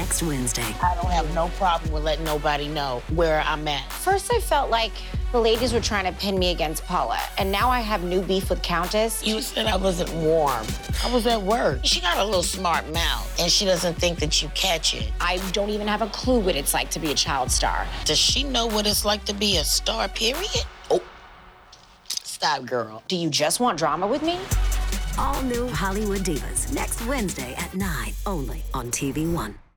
next Wednesday. I don't have no problem with letting nobody know where I'm at. First, I felt like the ladies were trying to pin me against Paula, and now I have new beef with Countess. You said I wasn't warm. I was at work. She got a little smart mouth, and she doesn't think that you catch it. I don't even have a clue what it's like to be a child star. Does she know what it's like to be a star, period? Oh, stop, girl. Do you just want drama with me? All new Hollywood Divas, next Wednesday at 9, only on TV1.